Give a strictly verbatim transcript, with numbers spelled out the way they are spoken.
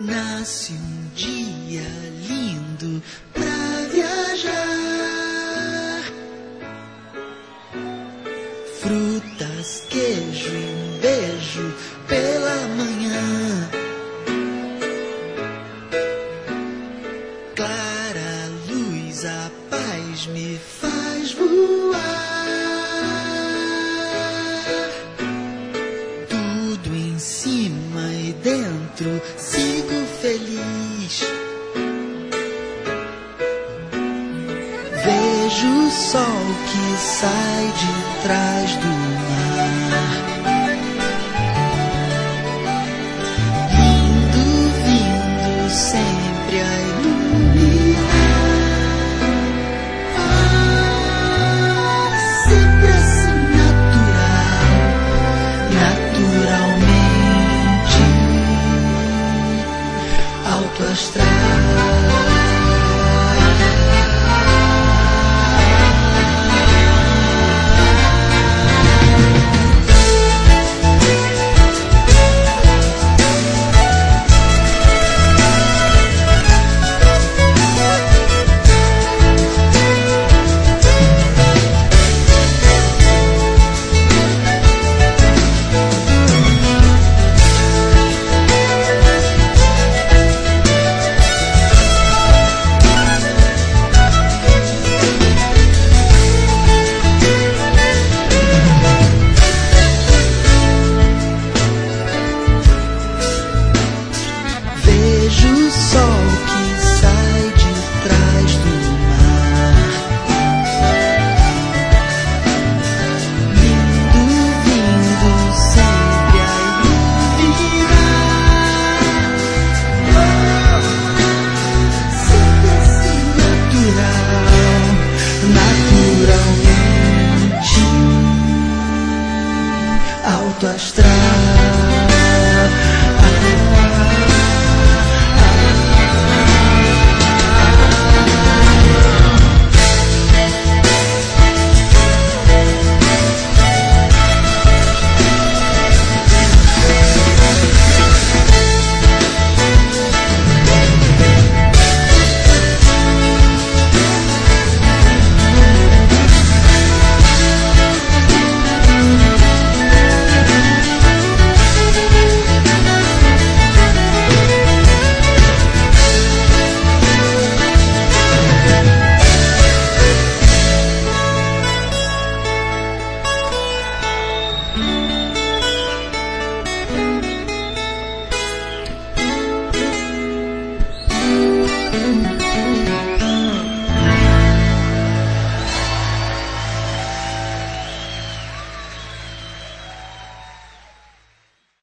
Nasce um dia lindo pra viajar. Frutas, queijo e um beijo pela manhã. Clara luz, a paz me faz voar. Tudo em cima e dentro, sigo feliz. Vejo o sol que sai de trás do mar. Vindo, vindo sempre a iluminar. Ah, sempre assim natural, naturalmente alto astral. Vejo o sol que sai de trás do mar. Vindo, vindo sempre a iluminar. Sempre assim natural, naturalmente alto astral.